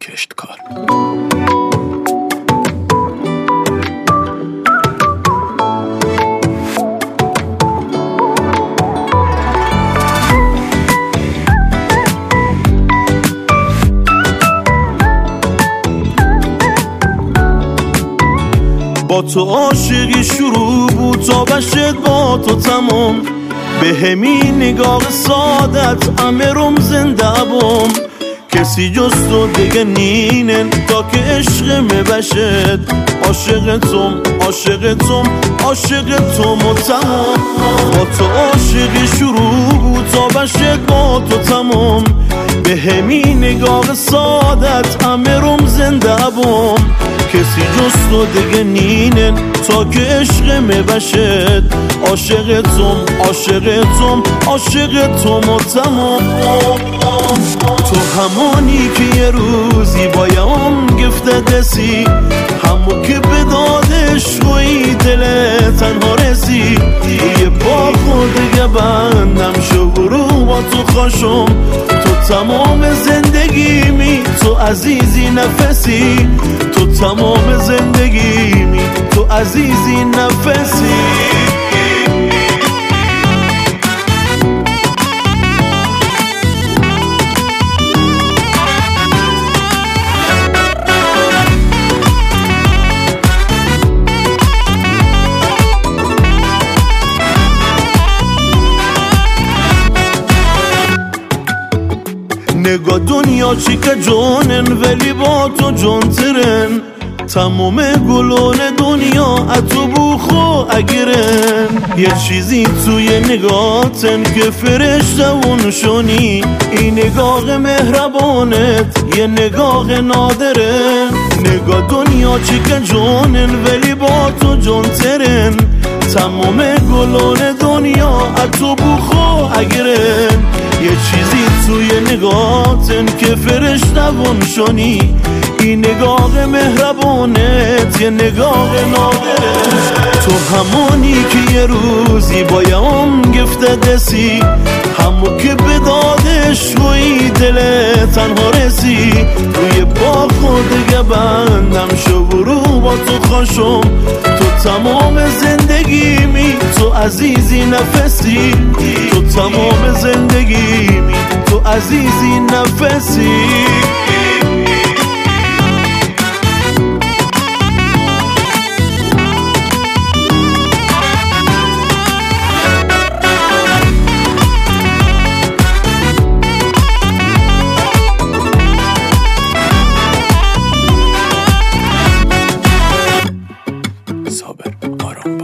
گنجشتکار. با تو عاشقی شروع بود تا بشد با تو تمام، به همین نگاه سادت امرم زنده بام. کسی جز تو دیگه نینن تا که عشق بشد، عاشقتم عاشقتم عاشقتم و تمام. با تو عاشقی شروع بود تا بشد با تو تمام، به همین نگاه سادت امرم زنده بام. کسی جز تو دیگه نینن تا که عشق بشد، عاشقتم عاشقتم عاشقتم و تمام. تو همانی که یه روزی بایم گفته دسی، همو که به دادش روی دل تنها رسی. یه با خود بندم شو برو با تو خوشم، تو تمام زندگیمی، تو عزیزی نفسی، تو تمام زندگیمی، تو عزیزی نفسی. نگاه دنیا چی که جونن ولی با تو جون ترن، تمام گلون دنیا اتو بوخو اگرن. یه چیزی توی نگاهتن که فرشته و نشونی، این نگاه مهربانت یه نگاه نادره. نگاه دنیا چی که جونن ولی با تو جون ترن، تمام گلون دنیا اتو بوخو اگرن. یه چیزی توی نگاهتن که فرشته و نشونی، این نگاه مهربانت یه نگاه نادره. تو همونی که یه روزی بایم گفته دسی، همو که به دادش روی دل تنها رسی. روی با خود بندم شو برو با تو خوشم، تو تمام زندگیمی، تو عزیزی نفسی، تو تمام زندگیمی، تو عزیزی نفسی. صابر آرام